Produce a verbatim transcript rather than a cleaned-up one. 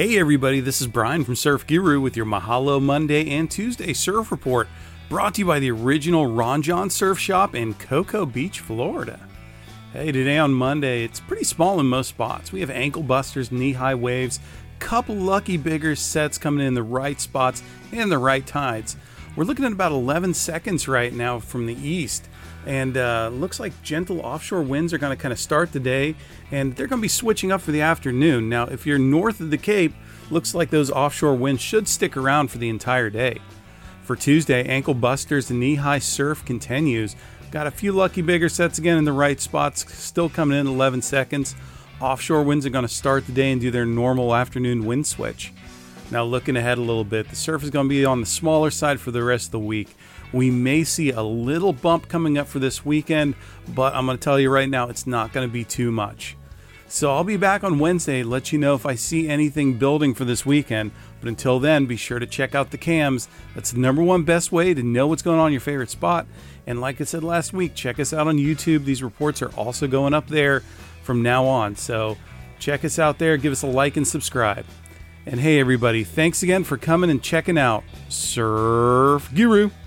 Hey everybody, this is Brian from Surf Guru with your Mahalo Monday and Tuesday Surf Report, brought to you by the original Ron Jon Surf Shop in Cocoa Beach, Florida. Hey, today on Monday, it's pretty small in most spots. We have ankle busters, knee-high waves, couple lucky bigger sets coming in the right spots and the right tides. We're looking at about eleven seconds right now from the east. And uh, looks like gentle offshore winds are going to kind of start the day, and they're going to be switching up for the afternoon. Now, if you're north of the Cape, looks like those offshore winds should stick around for the entire day. For Tuesday, ankle busters and knee-high surf continues. Got a few lucky bigger sets again in the right spots, still coming in eleven seconds. Offshore winds are going to start the day and do their normal afternoon wind switch. Now, looking ahead a little bit, the surf is going to be on the smaller side for the rest of the week. We may see a little bump coming up for this weekend, but I'm going to tell you right now, it's not going to be too much. So I'll be back on Wednesday to let you know if I see anything building for this weekend. But until then, be sure to check out the cams. That's the number one best way to know what's going on in your favorite spot. And like I said last week, check us out on YouTube. These reports are also going up there from now on. So check us out there. Give us a like and subscribe. And hey, everybody, thanks again for coming and checking out Surf Guru.